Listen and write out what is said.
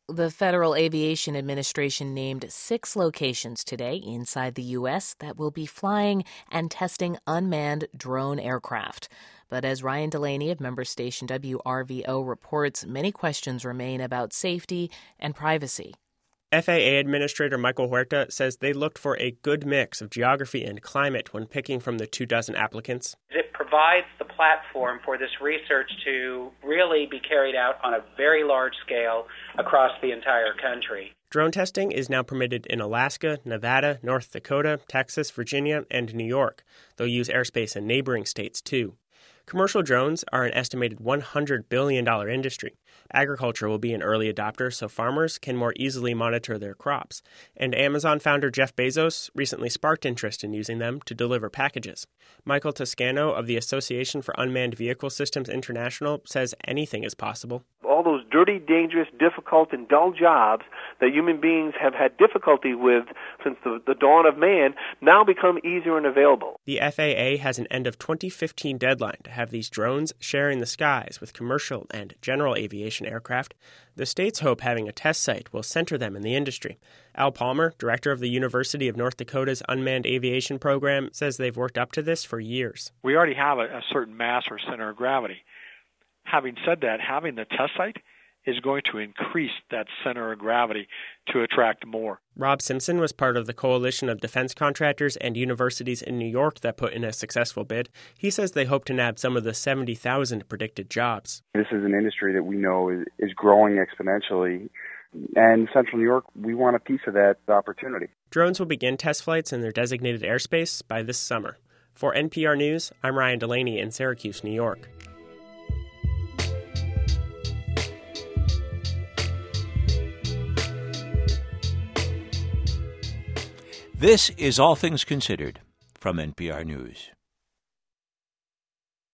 The Federal Aviation Administration named 6 locations today inside the U.S. that will be flying and testing unmanned drone aircraft. But as Ryan Delaney of member station WRVO reports, many questions remain about safety and privacy. FAA Administrator Michael Huerta says they looked for a good mix of geography and climate when picking from the 24 applicants. It provides the platform for this research to really be carried out on a very large scale across the entire country. Drone testing is now permitted in Alaska, Nevada, North Dakota, Texas, Virginia, and New York. They'll use airspace in neighboring states, too. Commercial drones are an estimated $100 billion industry. Agriculture will be an early adopter so farmers can more easily monitor their crops. And Amazon founder Jeff Bezos recently sparked interest in using them to deliver packages. Michael Toscano of the Association for Unmanned Vehicle Systems International says anything is possible. All those dirty, dangerous, difficult, and dull jobs that human beings have had difficulty with since the dawn of man now become easier and available. The FAA has an end of 2015 deadline to have these drones sharing the skies with commercial and general aviation aircraft. The states hope having a test site will center them in the industry. Al Palmer, director of the University of North Dakota's Unmanned Aviation Program, says they've worked up to this for years. We already have a certain mass or center of gravity. Having said that, having the test site is going to increase that center of gravity to attract more. Rob Simpson was part of the coalition of defense contractors and universities in New York that put in a successful bid. He says they hope to nab some of the 70,000 predicted jobs. This is an industry that we know is growing exponentially. And Central New York, we want a piece of that opportunity. Drones will begin test flights in their designated airspace by this summer. For NPR News, I'm Ryan Delaney in Syracuse, New York. This is All Things Considered from NPR News.